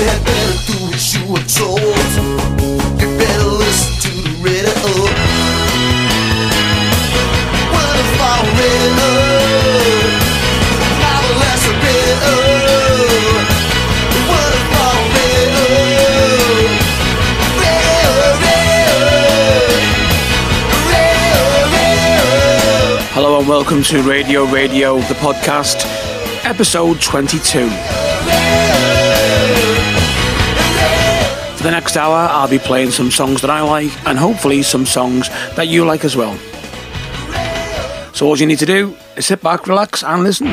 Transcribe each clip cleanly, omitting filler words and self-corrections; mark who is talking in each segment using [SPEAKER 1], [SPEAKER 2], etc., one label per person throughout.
[SPEAKER 1] had better do what you were told. You better listen to the radio. What if I read now the less a bit. What if I read
[SPEAKER 2] Hello and welcome to Radio, the podcast, episode 22. For the next hour, I'll be playing some songs that I like and hopefully some songs that you like as well. So all you need to do is sit back, relax and listen.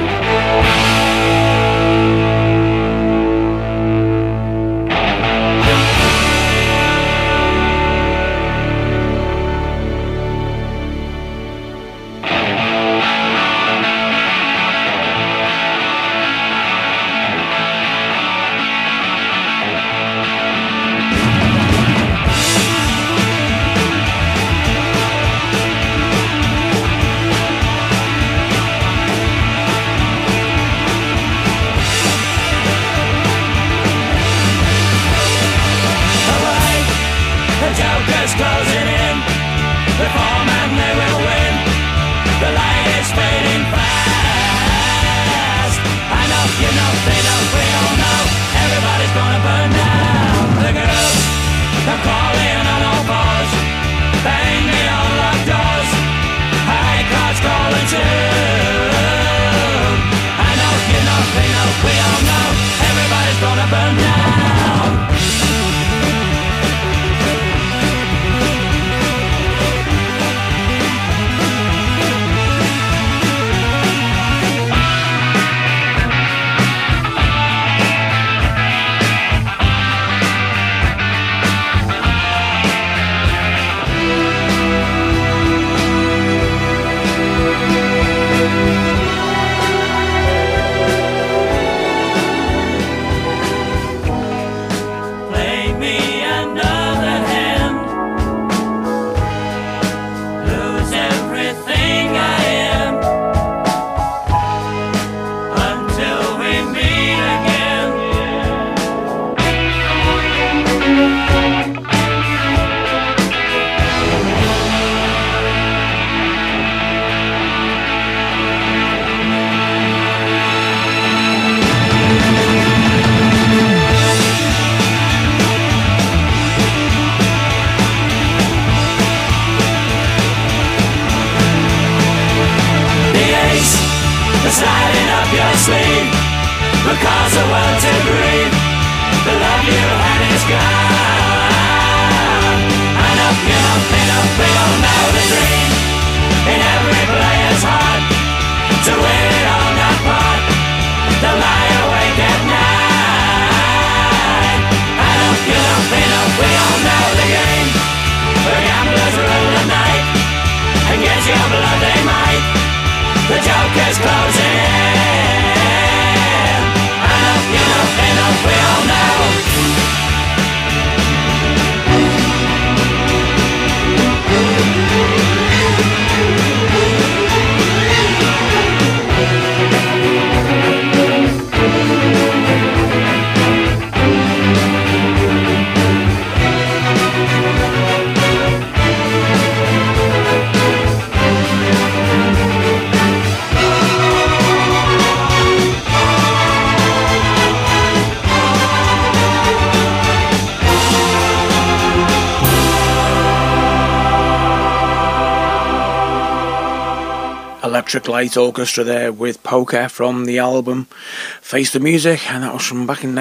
[SPEAKER 2] Electric Light Orchestra there with Poker from the album Face the Music, and that was from back in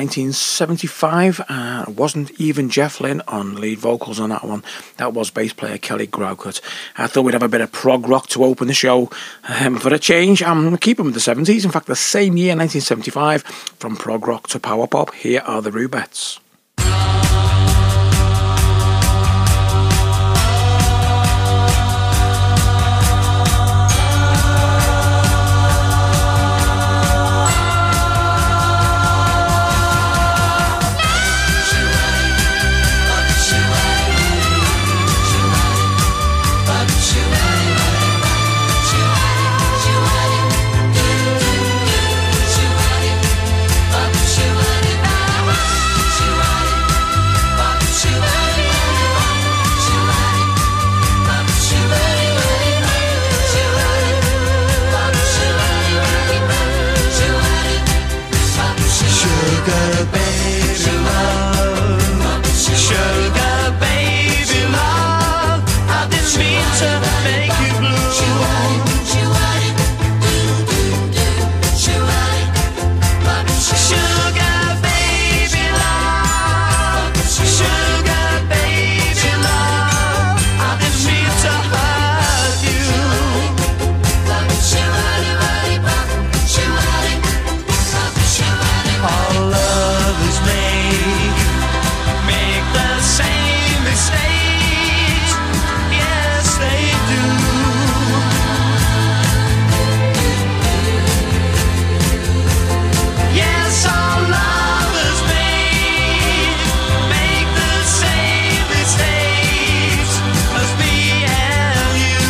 [SPEAKER 2] 1975. It wasn't even Jeff Lynne on lead vocals on that one. That was bass player Kelly Graucut. I thought we'd have a bit of prog rock to open the show. For a change, I'm going to keep them with the 70s. In fact, the same year, 1975, from prog rock to power pop, here are the Rubettes.
[SPEAKER 1] Sugar baby love, sugar baby love, I didn't mean to make you blue. Sugar baby love, sugar baby love, I didn't mean to hurt you. All lovers make the same mistakes. Yes, they do. Yes, all lovers make the same mistakes as me and you.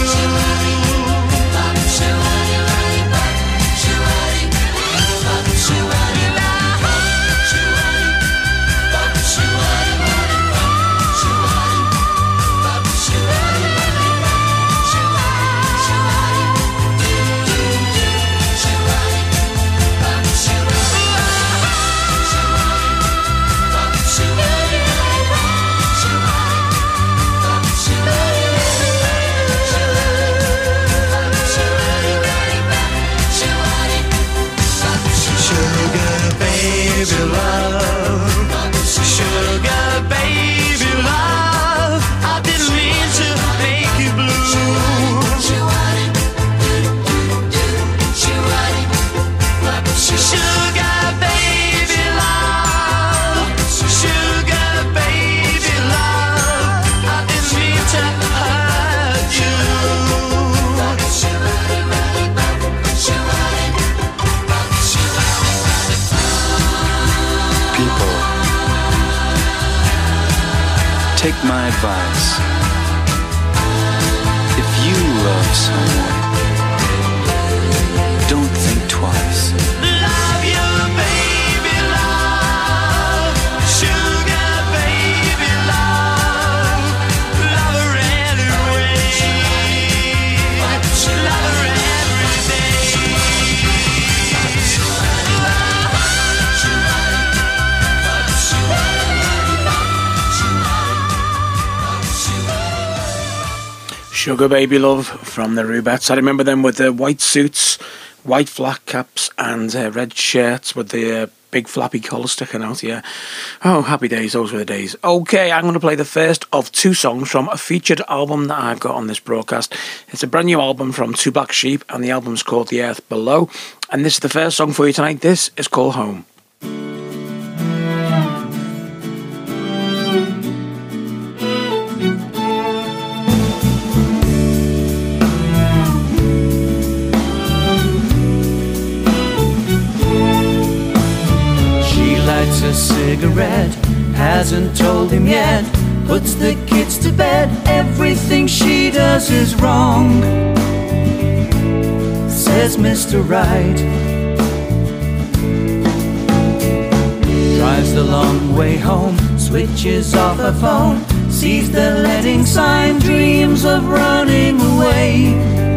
[SPEAKER 1] Sugar baby love, sugar baby love, I didn't mean to make you blue. Sugar baby love, sugar baby love, I didn't mean to hurt you.
[SPEAKER 3] People, take my advice. If you love someone, don't think twice.
[SPEAKER 1] Love you, baby, love. Sugar, baby, love. Love her anyway. Love her every day.
[SPEAKER 2] Sugar Baby Love from the Rubettes. I remember them with the white suits, white flat caps, and red shirts with the big flappy collar sticking out. Yeah. Oh, happy days. Those were the days. Okay, I'm going to play the first of two songs from a featured album that I've got on this broadcast. It's a brand new album from Two Black Sheep, and the album's called The Earth Below. And this is the first song for you tonight. This is called Home.
[SPEAKER 4] Lights a cigarette, hasn't told him yet, puts the kids to bed, everything she does is wrong, says Mr. Right. Drives the long way home, switches off her phone, sees the letting sign, dreams of running away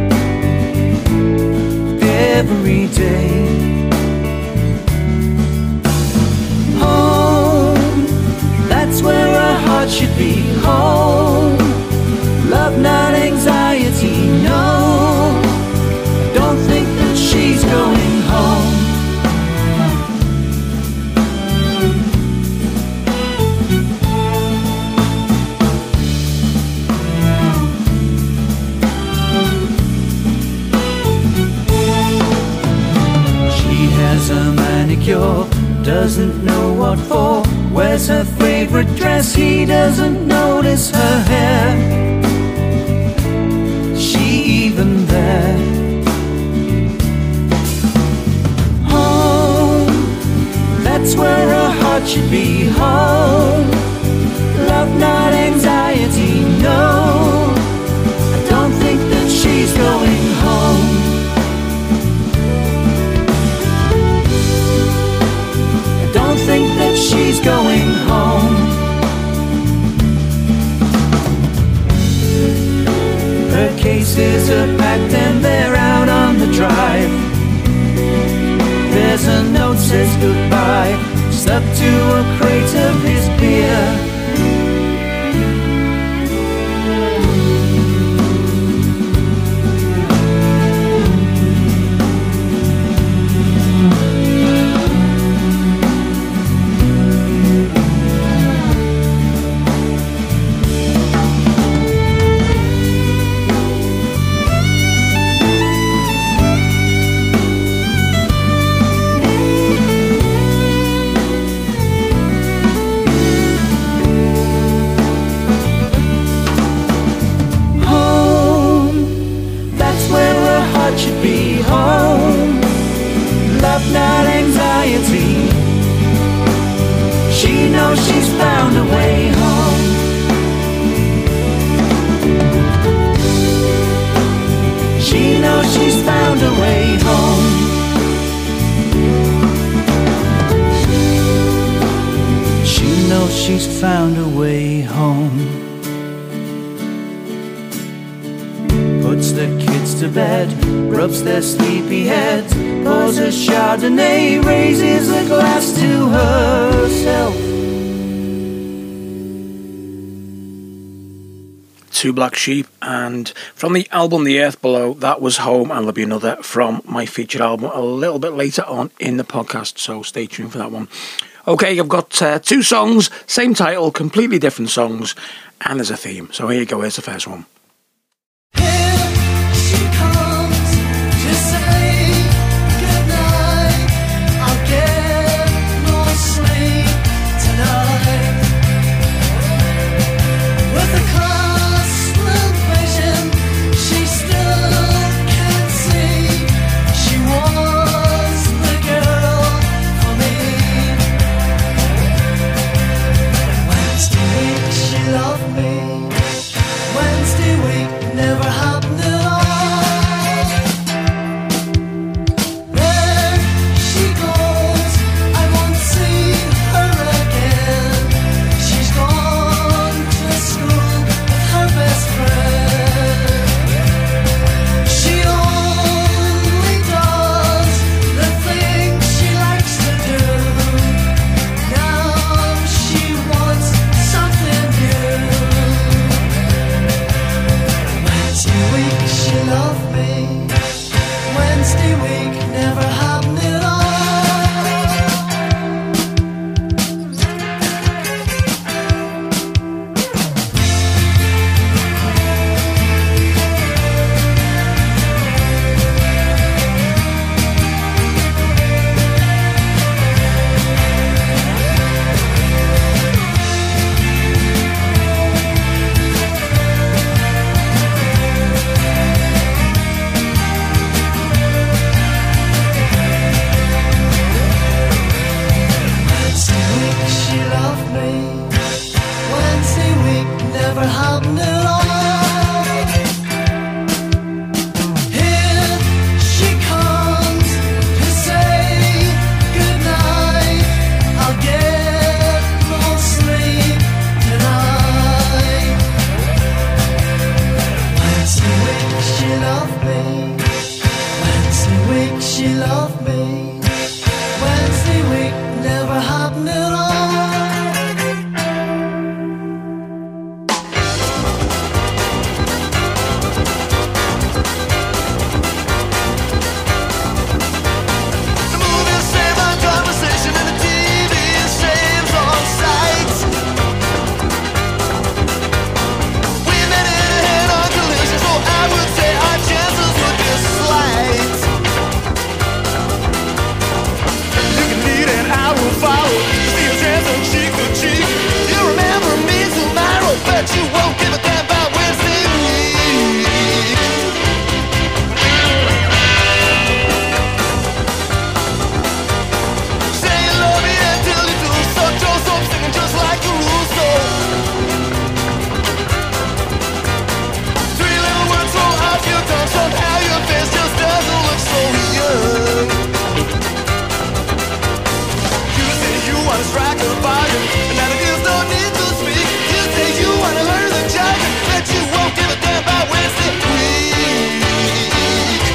[SPEAKER 4] every day. That's where our heart should be. Home, love, not anxiety. No, I don't think that she's going home. She has a manicure, doesn't know what for. Wears her favorite dress, he doesn't notice her hair. She even there. Home, that's where her heart should be. Home, love, not anxiety. No, I don't think that she's going home. Think that she's going home. Her cases are packed and they're out on the drive. There's a note says goodbye stuck to a crate of his beer. She's found a way home. Puts the kids to bed, rubs their sleepy heads, pours a Chardonnay, raises a glass to herself.
[SPEAKER 2] Two Black Sheep, and from the album The Earth Below, that was Home, and there'll be another from my featured album a little bit later on in the podcast, so stay tuned for that one. Okay, I've got two songs, same title, completely different songs, and there's a theme. So here you go, here's the first one.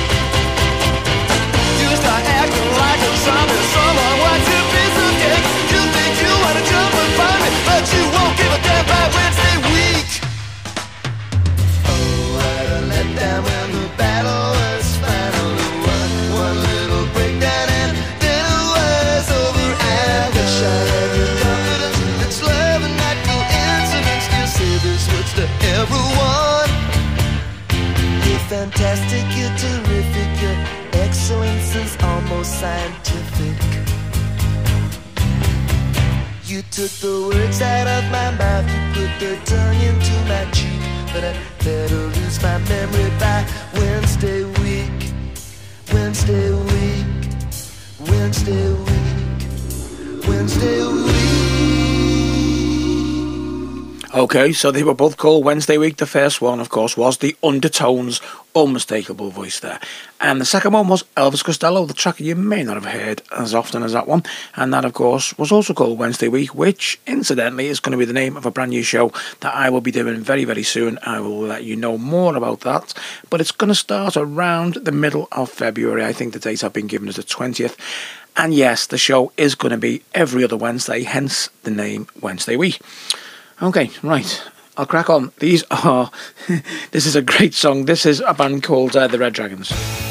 [SPEAKER 1] Someone wants to piece of cake.
[SPEAKER 5] fantastic, you're terrific, your excellence is almost scientific. You took the words out of my mouth, you put the tongue into my cheek, but I better lose my memory by Wednesday week. Wednesday week, Wednesday week, Wednesday week.
[SPEAKER 2] Okay, so they were both called Wednesday Week. The first one, of course, was The Undertones, unmistakable voice there. And the second one was Elvis Costello, the track you may not have heard as often as that one. And that, of course, was also called Wednesday Week, which, incidentally, is going to be the name of a brand new show that I will be doing very, very soon. I will let you know more about that. But it's going to start around the middle of February. I think the date I've been given is the 20th. And yes, the show is going to be every other Wednesday, hence the name Wednesday Week. Okay, right, I'll crack on. This is a great song. This is a band called the Red Dragons.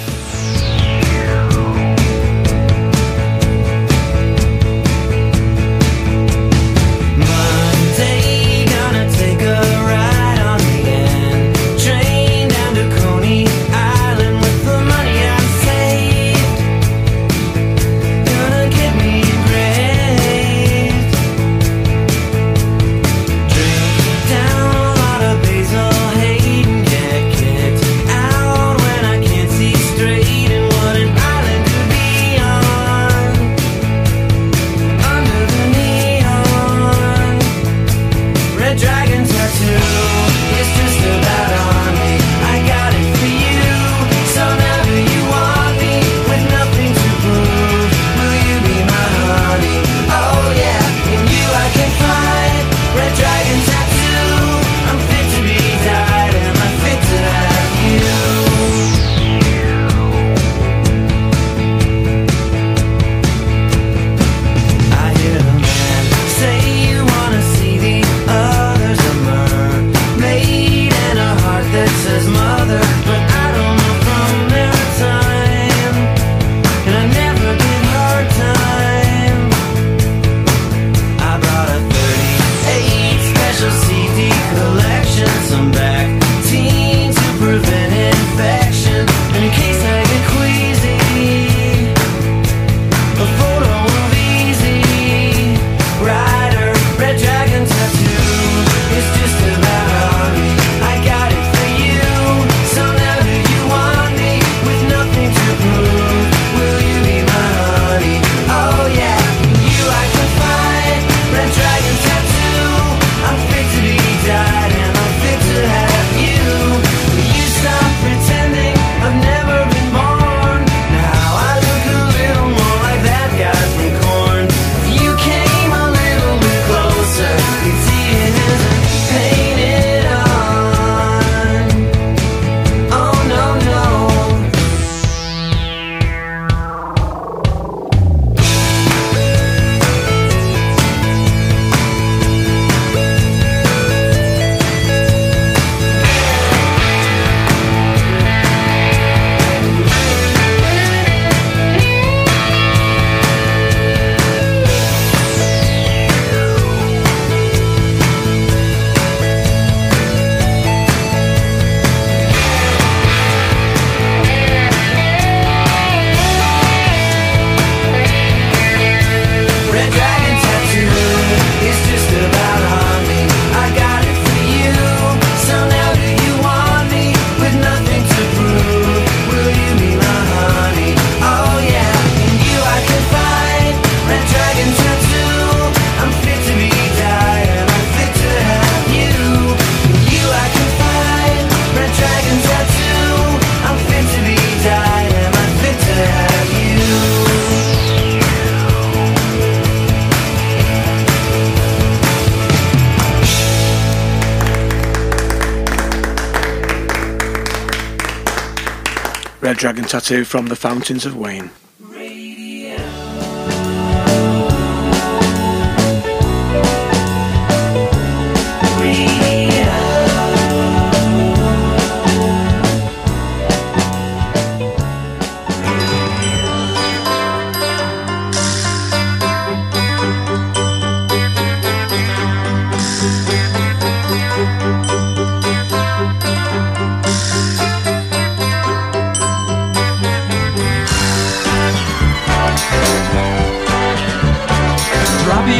[SPEAKER 2] Red Dragon Tattoo from the Fountains of Wayne.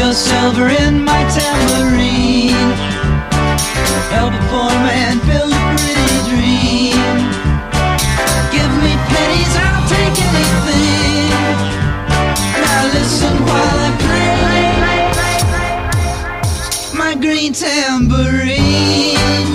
[SPEAKER 4] no silver in my tambourine. Help a poor man build a pretty dream. Give me pennies, I'll take anything. Now listen while I play my green tambourine.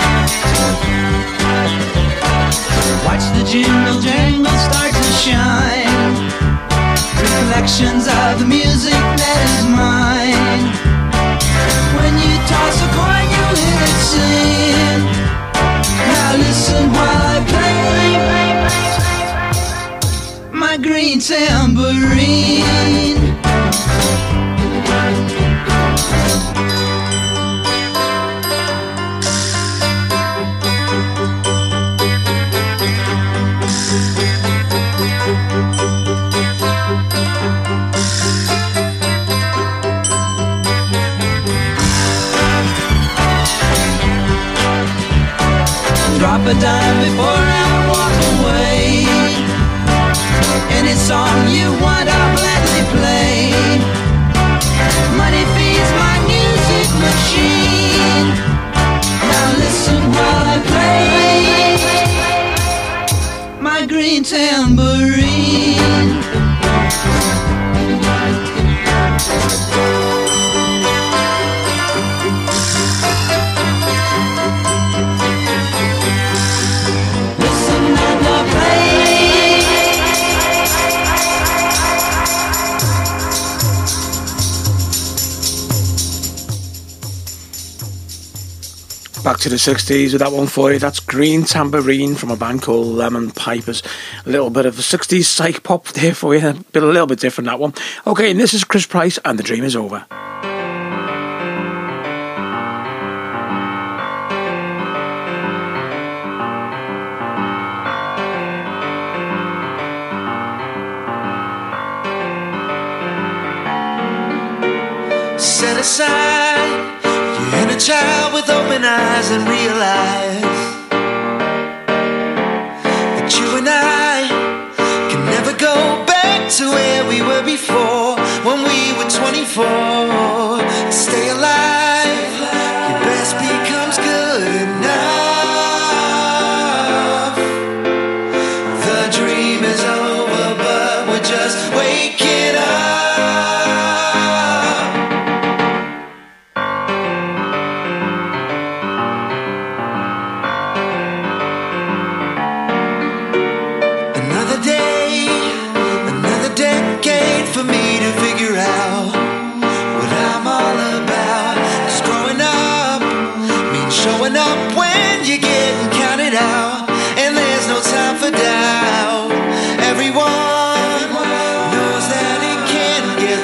[SPEAKER 4] Watch the jingle jangle start to shine. Reflections of the music that is mine. When you toss a coin, you hear it sing. Now listen while I play my green tambourine. Drop a dime before I walk away. Any song you want, I'll gladly play. Money feeds my music machine. Now listen while I play my green tambourine.
[SPEAKER 2] Back to the 60s with that one for you. That's Green Tambourine from a band called Lemon Pipers. A little bit of the 60s psych pop there for you. A little bit different, that one. Okay, and this is Chris Price and The Dream Is Over.
[SPEAKER 5] Set aside your inner child with open eyes and realize that you and I can never go back to where we were before, when we were 24. Stay alive, your best becomes good enough. The dream is over, but we're just waking up. For me to figure out what I'm all about. 'Cause growing up means showing up when you're getting counted out, and there's no time for doubt. Everyone knows that it can get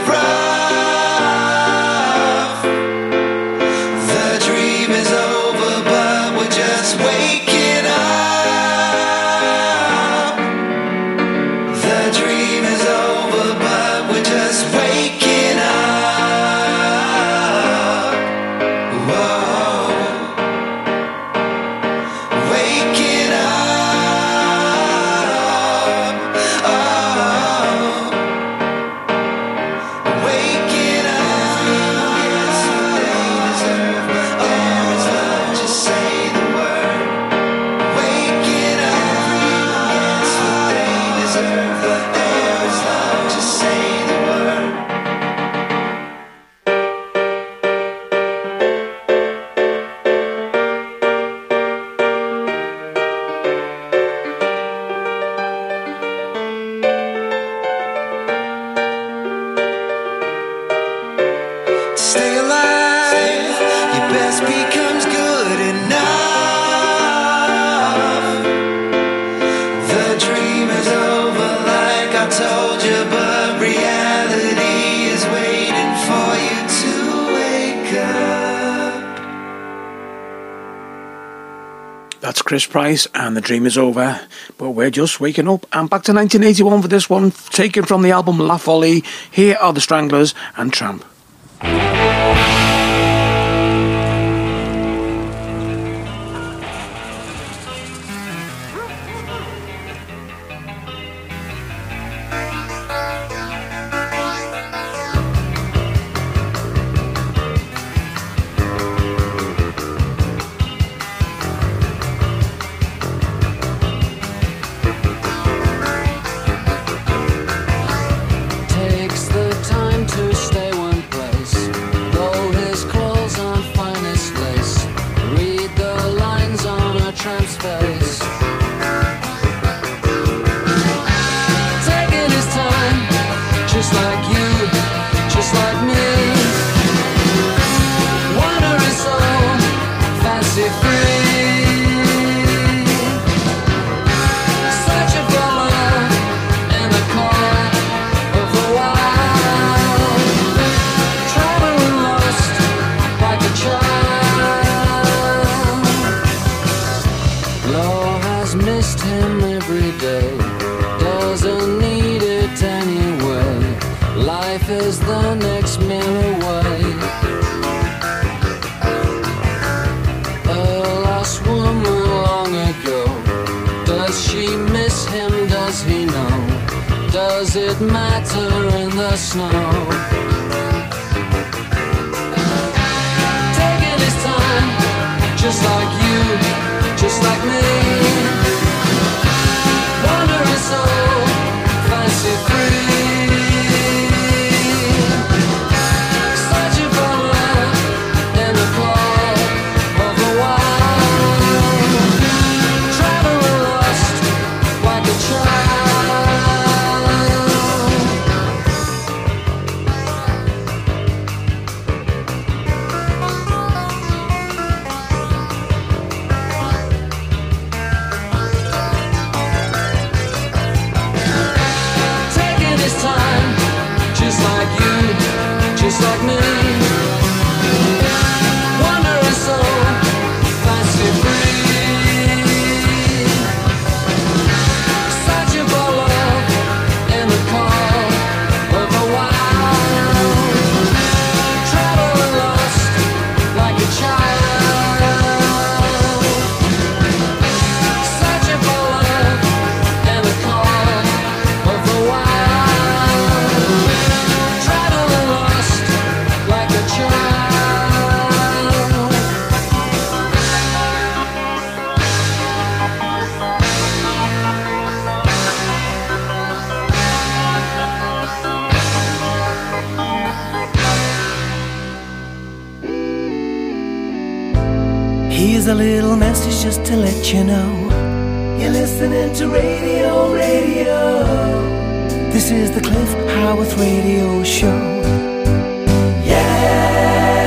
[SPEAKER 5] rough. The dream is over, but we're just waking up. The dream is over, but we're just waking up. Whoa. Waking up. Oh. Waking up. Yes, they deserve. There is love, just say the word. Waking up. Yes, they deserve. There is love, just say the word. Stay alive, your best becomes good enough. The dream is over, like I told you, but reality is waiting for you to wake up.
[SPEAKER 2] That's Chris Price and The Dream Is Over, but we're just waking up. And back to 1981 for this one, taken from the album La Folie. Here are the Stranglers and Tramp.
[SPEAKER 6] does it matter in the snow? Taking his time, just like you, just like me. Wandering so fancy free, searching for love in the call of the wild, traveling lost like a child. Taking his time, just like you, just like me. Wandering so fancy free, searching for love in the call of the wild, traveling lost like a child, searching for love in the call of the wild, traveling lost like a child.
[SPEAKER 4] Here's a little message just to let you know you're listening to Radio, Radio. This is the Cliff Howarth Radio Show. Yeah.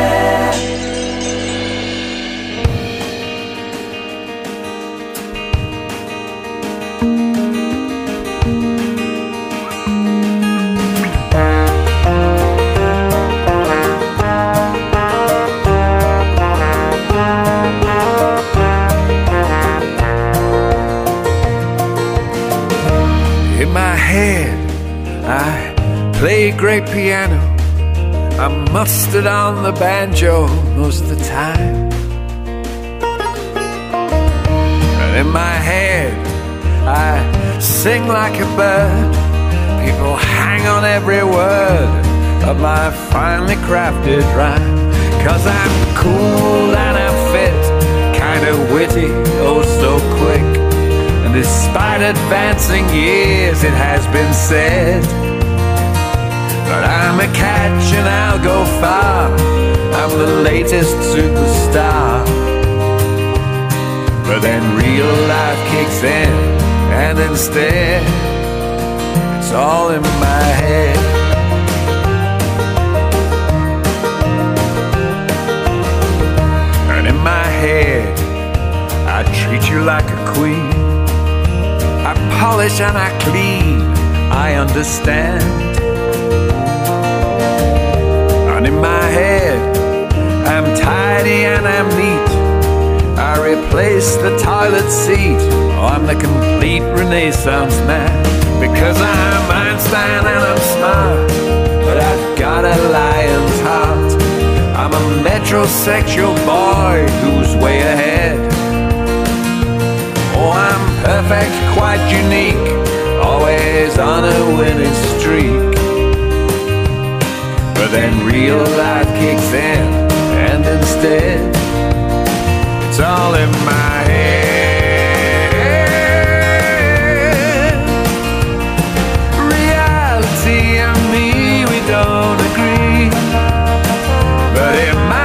[SPEAKER 7] In my head, I play great piano. I'm mustard on the banjo most of the time. And in my head, I sing like a bird. People hang on every word of my finely crafted rhyme. 'Cause I'm cool and I'm fit, kinda witty, oh so quick. And despite advancing years, it has been said that I'm a catch and I'll go far. I'm the latest superstar. But then real life kicks in, and instead, it's all in my head. And in my head, I treat you like a queen. I polish and I clean, I understand. And in my head, I'm tidy and I'm neat. I replace the toilet seat. Oh, I'm the complete Renaissance man. Because I'm Einstein and I'm smart, but I've got a lion's heart. I'm a metrosexual boy who's way ahead. Oh, I'm perfect, quite unique, always on a winning streak. But then real life kicks in, and instead, it's all in my head. Reality and me, we don't agree. But in my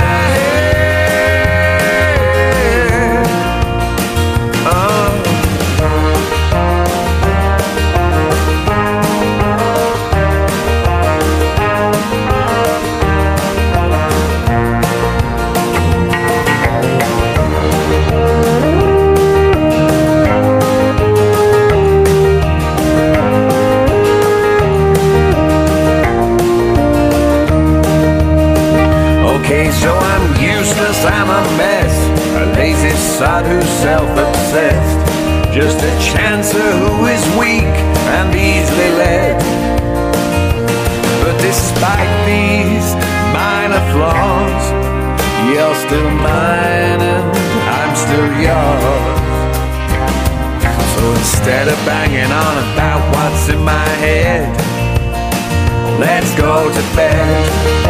[SPEAKER 7] so I'm useless, I'm a mess, a lazy sod who's self-obsessed, just a chancer who is weak and easily led. But despite these minor flaws, you're still mine and I'm still yours. So instead of banging on about what's in my head, let's go to bed.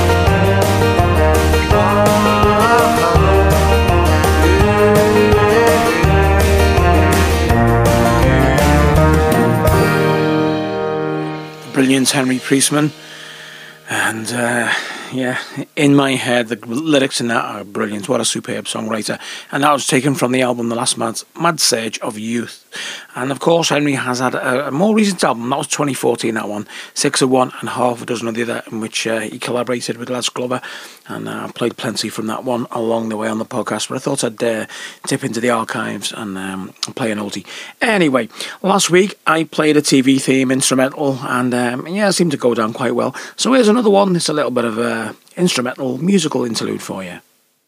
[SPEAKER 2] Brilliant Henry Priestman, and yeah, in my head the lyrics in that are brilliant. What a superb songwriter. And that was taken from the album The Last Mad Surge of Youth. And of course Henry has had a more recent album, that was 2014, that one, 6 of one and half a dozen of the other, in which he collaborated with Les Glover, and I played plenty from that one along the way on the podcast, but I thought I'd dip into the archives and play an oldie. Anyway, last week I played a TV theme instrumental, and yeah, it seemed to go down quite well. So here's another one. It's a little bit of a instrumental musical interlude for you.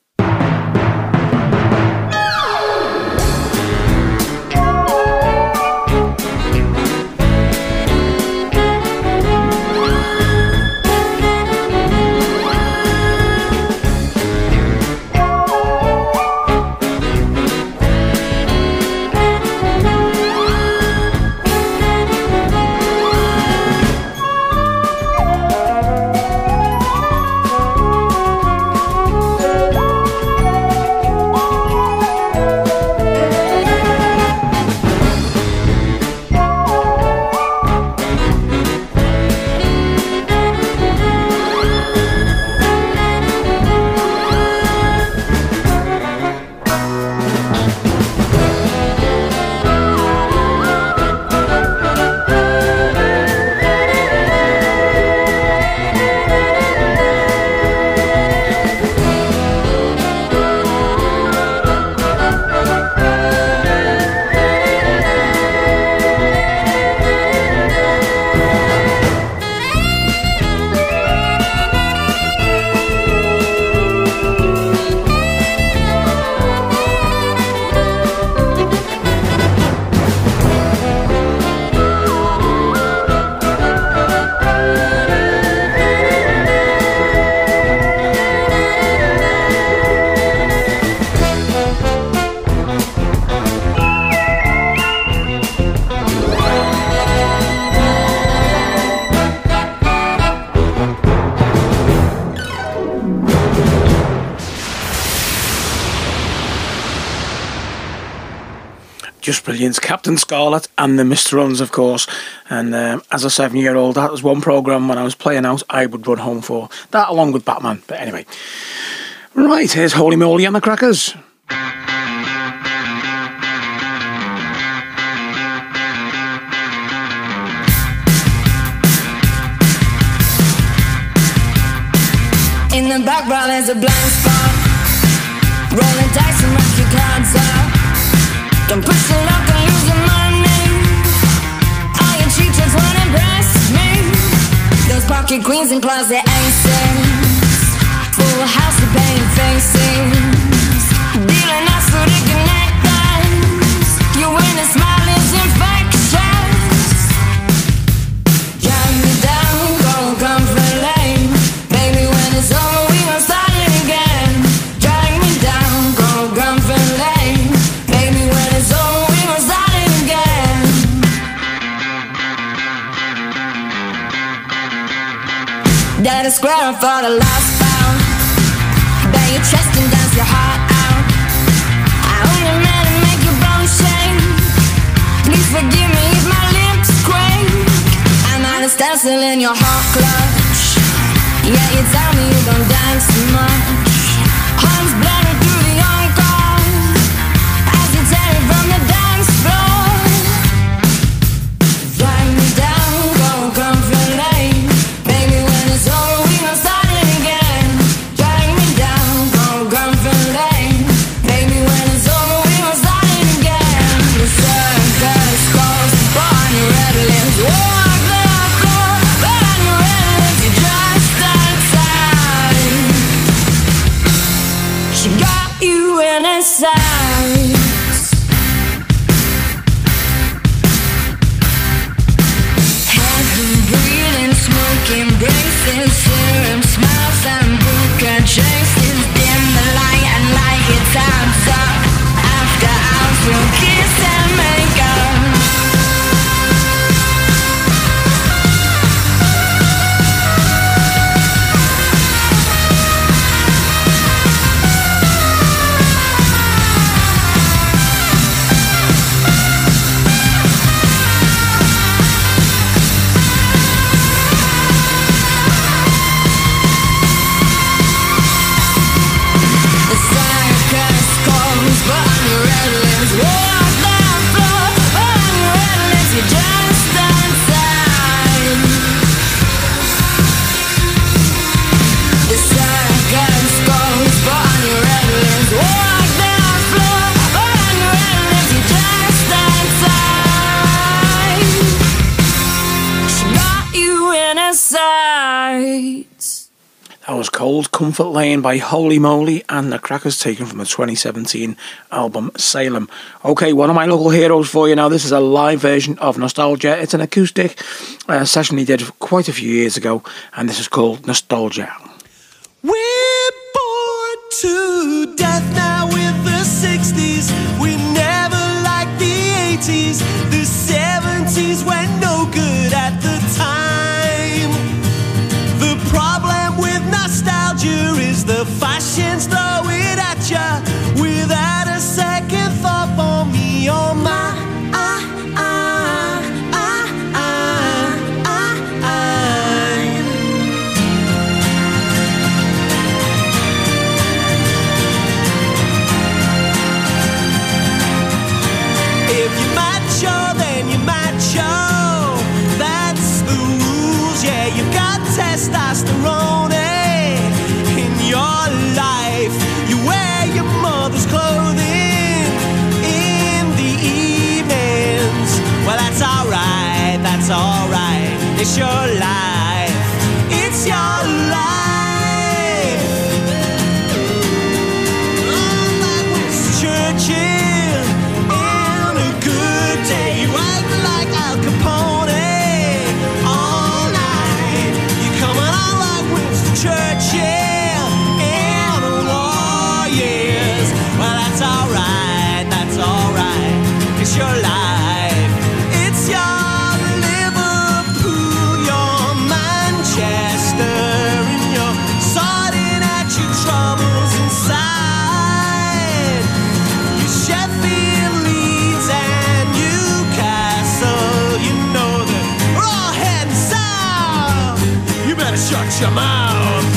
[SPEAKER 2] Just brilliant. Captain Scarlet and the Mr. Uns, of course. And as a 7-year-old, that was one programme when I was playing out I would run home for. That along with Batman. But anyway. Right, here's Holy Moly and the Crackers.
[SPEAKER 8] In the background there's a blank spot. Rolling dice and mark your cards out. Don't push the luck and lose the money. All your cheaters won't impress me. Those pocket queens and closet aces. Full house of painted faces. Dealing us so they connect us. Your winning smile is infectious. Drag me down, go comfort lane. Baby, when it's over we gon' start it again. Drag me down, go comfort lane. Baby, when it's over we gon' start it again. That is square for the last pound. Bang your chest and dance your heart out. I only meant to make your bones shake. Please forgive me if my lips quake. I'm out of stencil in your heart clutch. Yeah, you tell me you don't dance too much. Arms blended through the encore as you tear it from the dance floor. Drag me down, go comfort lane. Baby, when it's over we gon' start it again. Drag me down, go comfort lane. Baby, when it's over we gon' start it again. The circus calls, born your red lips. Walk the floor, burn your red lips. You just outside. She got you in her sights. Heavy breathing, smoking braces, serum smiles and broken chases. Dim the light and light your time's up. After hours we'll kiss and make up.
[SPEAKER 2] Cold Comfort Lane by Holy Moly, and the Crackers taken from the 2017 album Salem. Okay, one of my local heroes for you now. This is a live version of Nostalgia. It's an acoustic session he did quite a few years ago, and this is called Nostalgia.
[SPEAKER 1] We're bored to death now with the 60s. We never liked the 80s. The 70s were no good at the time. The problem with nostalgia is the fashions throw it at ya without a second thought for me or my. Testosterone in your life. You wear your mother's clothing in the evenings. Well, that's alright, that's alright. It's your life, it's your life. Oh, that was Churchill and a good day. You act like Al Capone. Churchill and the lawyers. Well, that's alright, it's your life, it's your Liverpool, your Manchester, and you're sorting at your troubles inside. Your Sheffield, Leeds, and Newcastle, you know that we're all heading south. You better shut your mouth.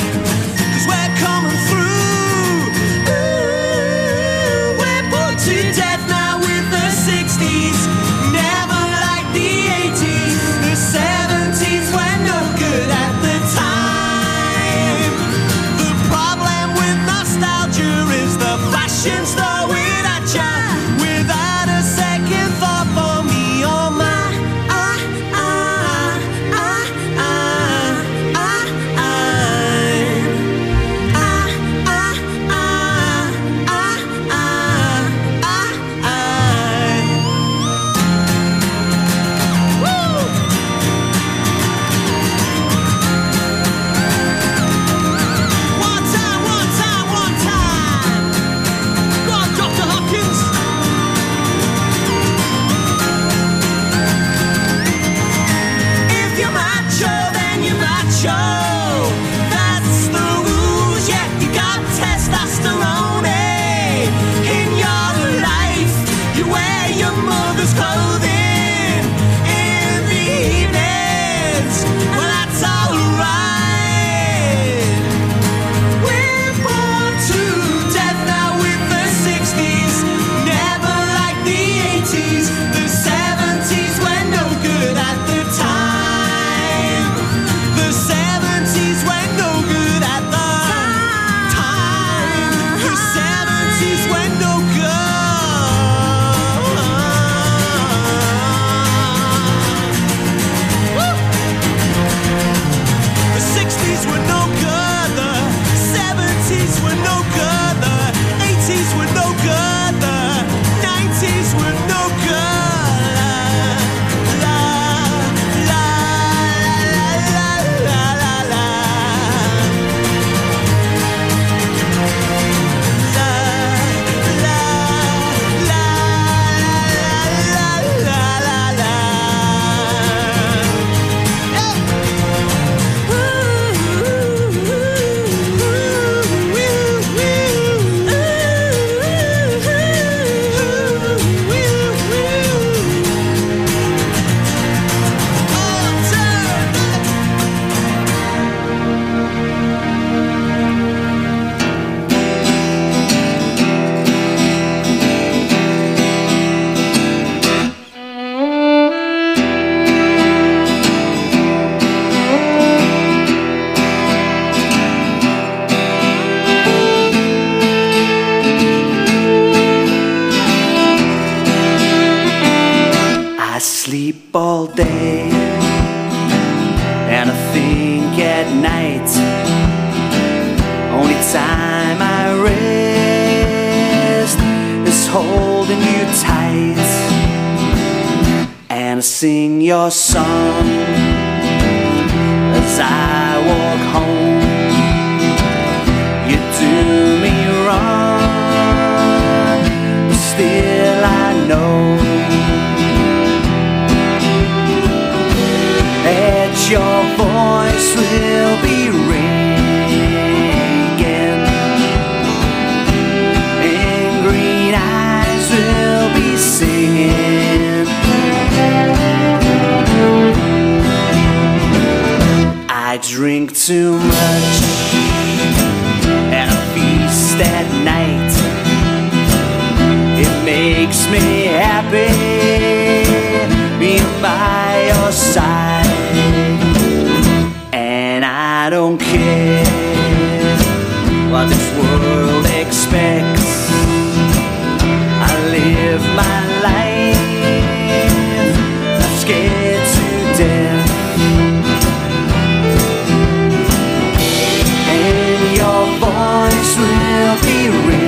[SPEAKER 1] Throw it at ya without a second thought for me or my.
[SPEAKER 4] sleep all day and I think at night. time I rest is holding you tight, and I sing your song as I walk home. You do me wrong, but still I know that your voice will be ringing, and green eyes will be singing. I drink too much and I feast at night. It makes me happy being by your side, and I don't care what this world expects. I live my life, I'm scared to death. Your voice will be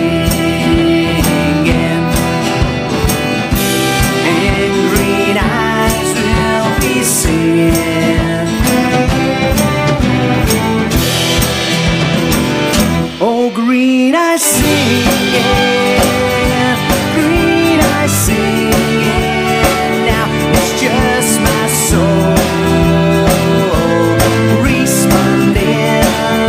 [SPEAKER 4] ringing, and green eyes will be singing. Oh, green eyes singing, green eyes singing. Now it's just my soul responding.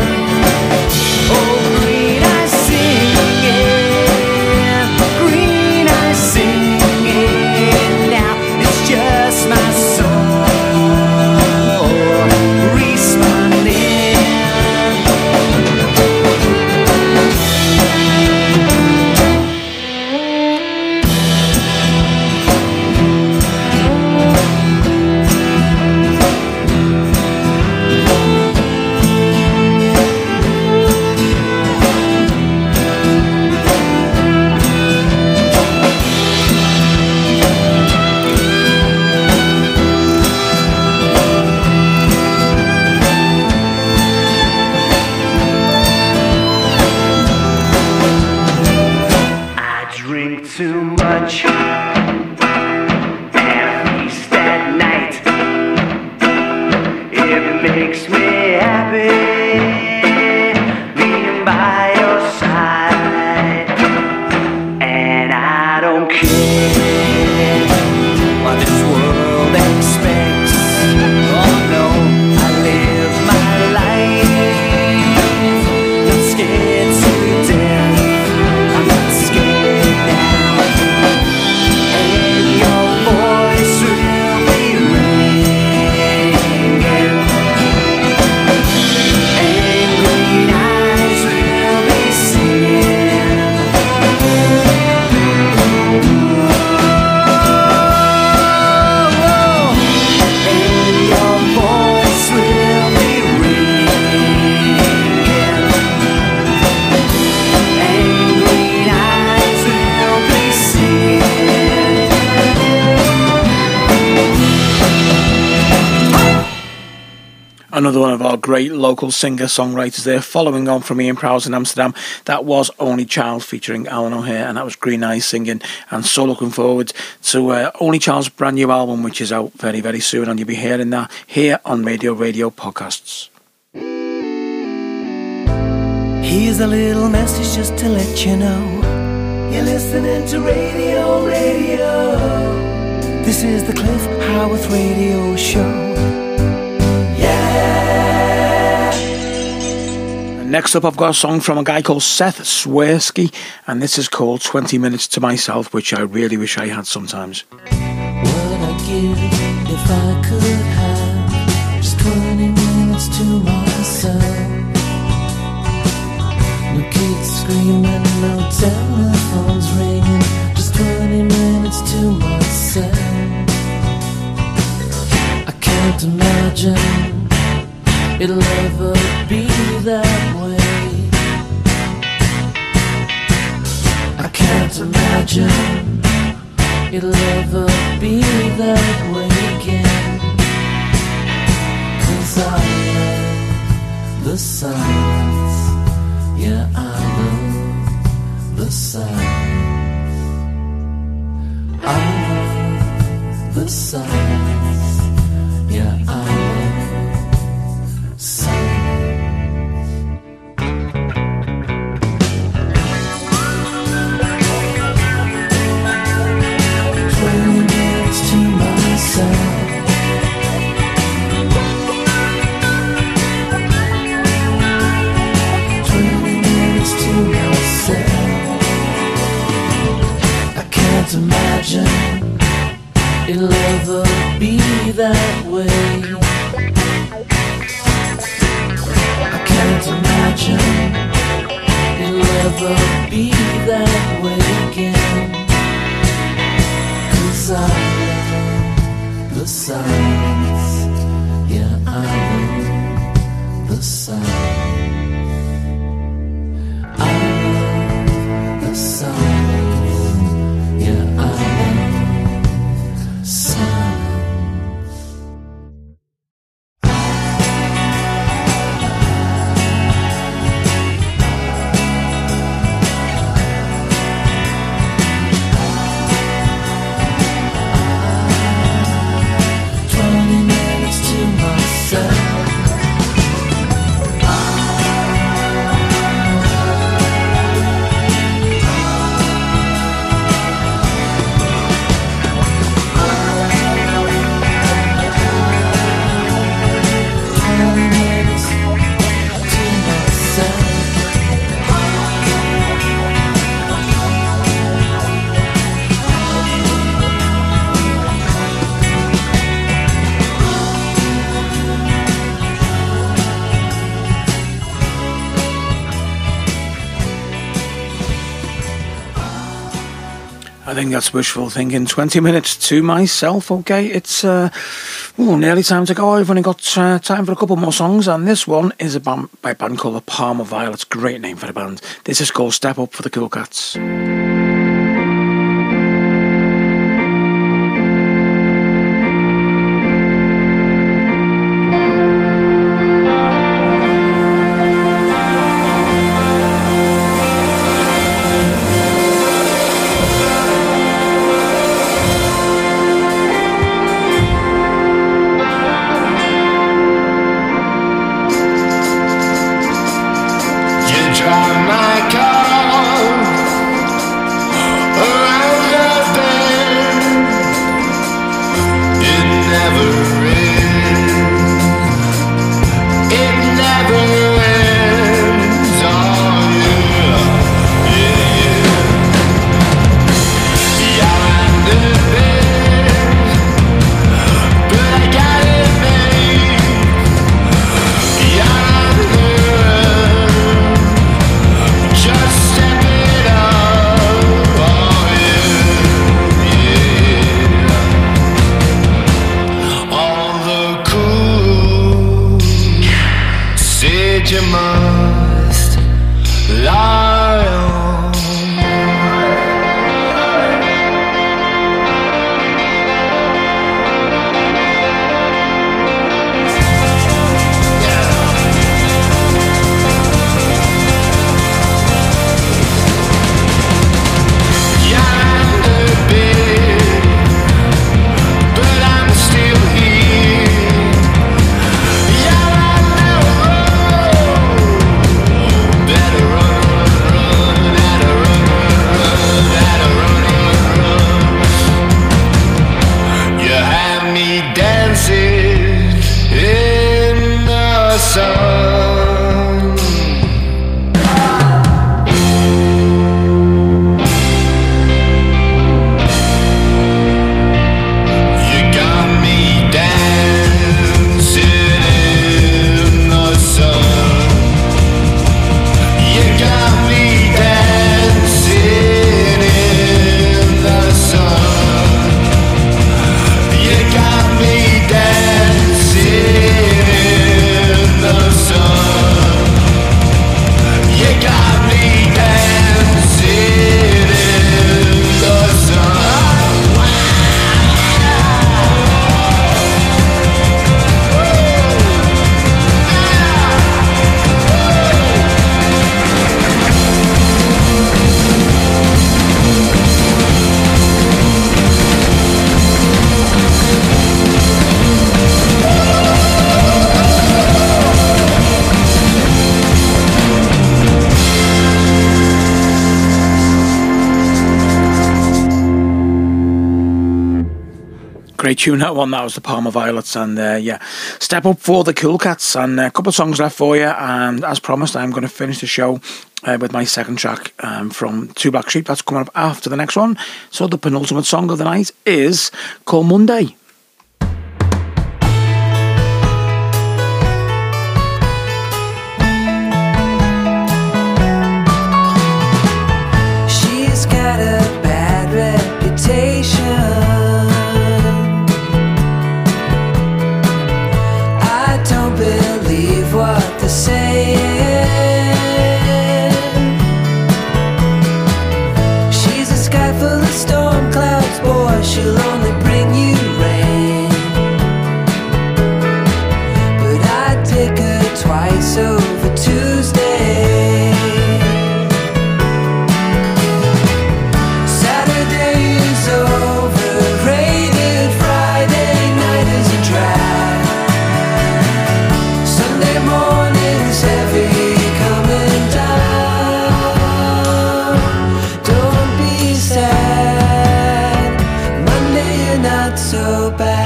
[SPEAKER 4] Too much and I feast at night. It makes me happy being by your side, and I don't care what this world expects. Oh no, I live my life, not scared to death. I'm not scared now.
[SPEAKER 2] Another one of our great local singer-songwriters there, following on from Ian Prowse in Amsterdam. That was Only Child featuring Alan O'Hare, and that was Green Eyes singing. And so looking forward to Only Child's brand new album, which is out very, very soon, and you'll be hearing that here on Madio Radio Podcasts.
[SPEAKER 4] Here's a little message just to let you know you're listening to Radio. This is the Cliff Howarth Radio Show.
[SPEAKER 2] Next up, I've got a song from a guy called Seth Swirsky, and this is called 20 Minutes to Myself, which I really wish I had sometimes.
[SPEAKER 6] What I'd give if I could have just 20 minutes to myself. No kids screaming, no telephones ringing, just 20 minutes to myself. I can't imagine it'll ever be that way. I can't imagine it'll ever be that way again. 'Cause I love the silence, yeah,
[SPEAKER 4] silence. Yeah, I love silence. 20 minutes to myself. 20 minutes to myself. I can't imagine it'll ever be that way. I can't imagine it'll ever be that way again. 'Cause I love the silence. Yeah, I love the silence. I love the silence. Yeah, I love silence.
[SPEAKER 2] I think that's wishful thinking. 20 minutes to myself. Okay, it's nearly time to go. I've only got time for a couple more songs, and this one is by a band called the Parma Violets. Great name for the band. This is called Step Up for the Cool Cats.
[SPEAKER 9] Drive my car
[SPEAKER 2] Great tune, that one. That was the Parma Violets. And yeah, Step Up for the Cool Cats. And a couple of songs left for you. And as promised, I'm going to finish the show with my second track from Two Black Sheep. That's coming up after the next one. So the penultimate song of the night is called Monday.
[SPEAKER 4] She's got a bad reputation. I don't believe what they're saying. She's a sky full of storm clouds, boy, she'll only bring you rain. But I'd pick her twice over Tuesday. Saturday is overrated, Friday night is a drag. Sunday morning's heavy coming down. Don't be sad, Monday you're not so bad.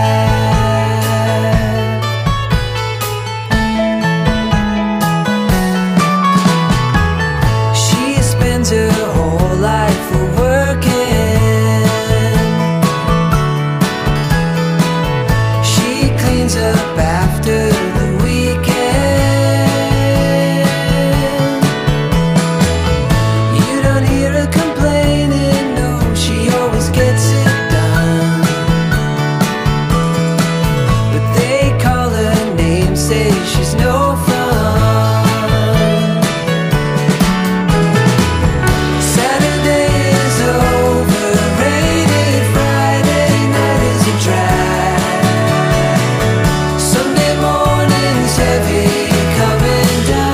[SPEAKER 4] She spends her whole life working. She cleans up after the weekend. You don't hear her complaining, no, she always gets it done. But they call her names, say she's no fun. Saturday is overrated, Friday night is a drag. Sunday morning's heavy coming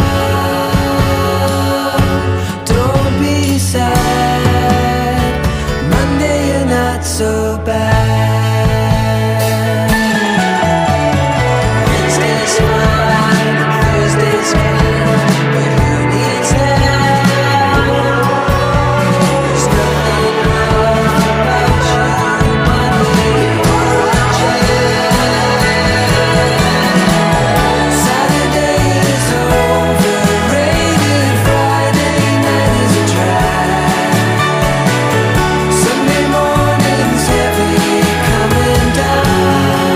[SPEAKER 4] down. Don't be sad, Monday you're not so bad. Wednesday's fine, Thursday's fine, but who needs that? There's nothing wrong about you, Monday or Saturday is overrated, Friday night is a drag. Sunday morning's heavy coming down.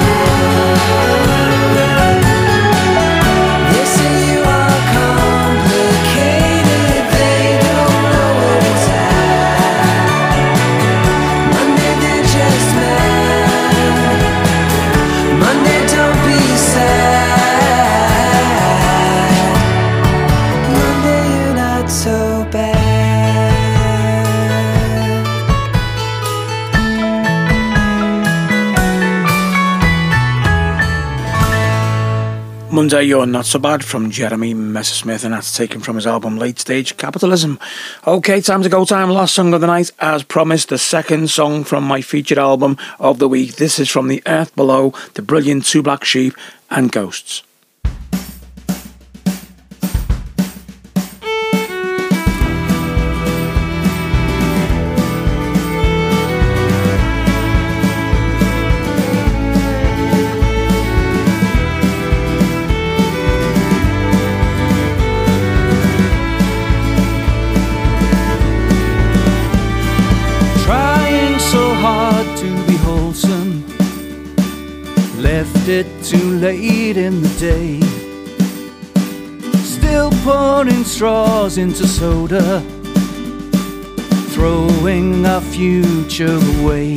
[SPEAKER 4] They say you are complicated, they don't know what it's at. Monday they're just mad, Monday don't be sad, Monday you're not so bad.
[SPEAKER 2] Monday You're Not So Bad from Jeremy Messersmith, and that's taken from his album Late Stage Capitalism. Okay, time to go time. Last song of the night, as promised, the second song from my featured album of the week. This is from The Earth Below, the brilliant Two Black Sheep and Ghosts.
[SPEAKER 9] Trying so hard to be wholesome, left it too late in the day. Still pouring straws into soda, throwing our future away.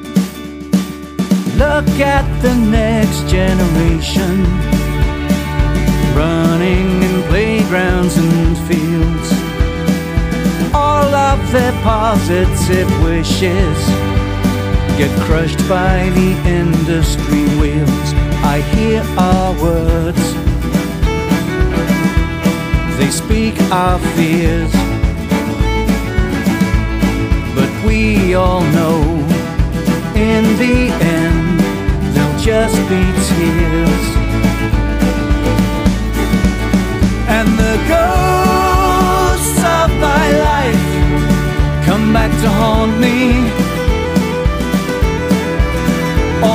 [SPEAKER 9] Look at the next generation, running in playgrounds and fields. All of their positive wishes get crushed by the industry wheels. I hear our words, they speak our fears, but we all know in the end they'll just be tears. And the ghosts of my life come back to haunt me.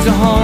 [SPEAKER 9] a home.